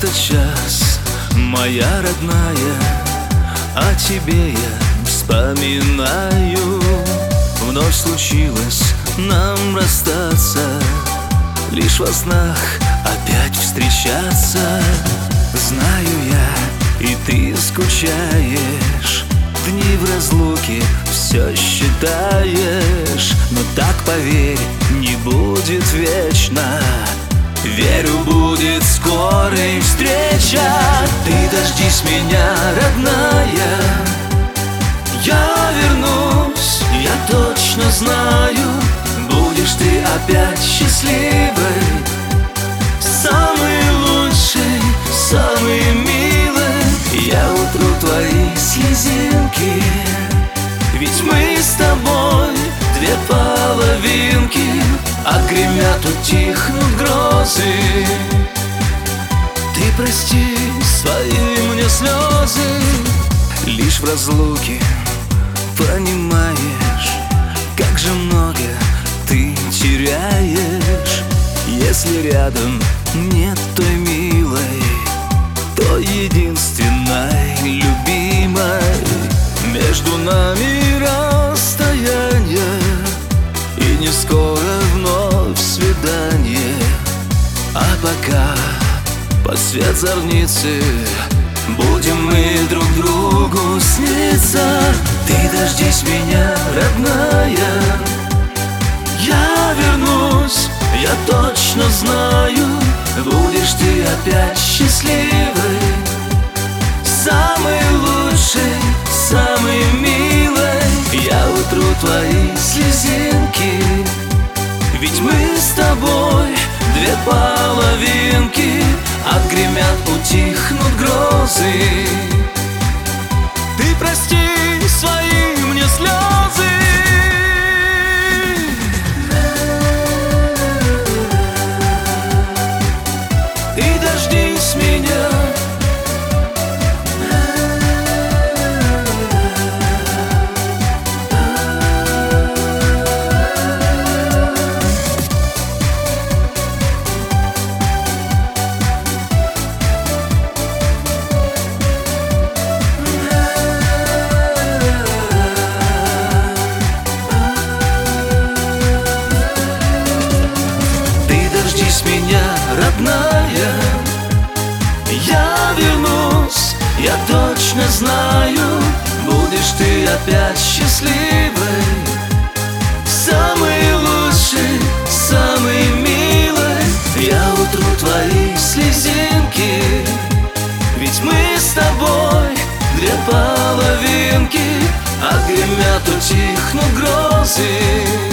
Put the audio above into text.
этот час, моя родная, о тебе я вспоминаю. Вновь случилось нам расстаться, лишь во снах опять встречаться. Знаю я, и ты скучаешь, дни в разлуке все считаешь. Но так, поверь, не будет вечно. Верю, будет скорой встреча. Ты дождись меня, родная, я вернусь, я точно знаю. Будешь ты опять счастливой, самый лучший, самый милый. Я утру твои слезинки, ведь мы с тобой две половинки. Отгремят, утихнут грозы. Ты прости свои мне слезы. Лишь в разлуке понимаешь, как же много ты теряешь. Если рядом нет той милой, то единственной любимой. Между нами расстояние, и не скоро вновь свидание. А пока под свет зорницы будем мы друг другу сниться. Ты дождись меня, родная, я вернусь, я точно знаю. Будешь ты опять счастливой, самый лучший, самый милый. Я утру твои слезинки, ведь мы с тобой две половинки. Отгремят, утихнут грозы. Ты прости свои мне слезы. Ты дождись меня. Меня, родная, я вернусь, я точно знаю. Будешь ты опять счастливой, самый лучший, самый милый. Я утру твои слезинки, ведь мы с тобой две половинки. Отгремят, утихнут грозы.